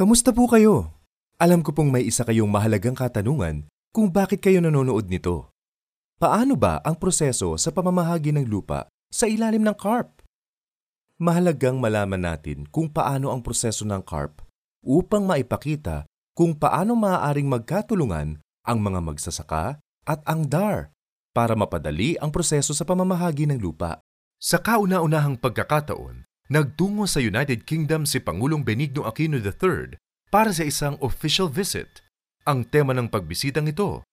Kamusta po kayo? Alam ko pong may isa kayong mahalagang katanungan kung bakit kayo nanonood nito. Paano ba ang proseso sa pamamahagi ng lupa sa ilalim ng CARP? Mahalagang malaman natin kung paano ang proseso ng CARP upang maipakita kung paano maaaring magkatulungan ang mga magsasaka at ang DAR para mapadali ang proseso sa pamamahagi ng lupa. Sa kauna-unahang pagkakataon, nagtungo sa United Kingdom si Pangulong Benigno Aquino III para sa isang official visit. Ang tema ng pagbisitang ito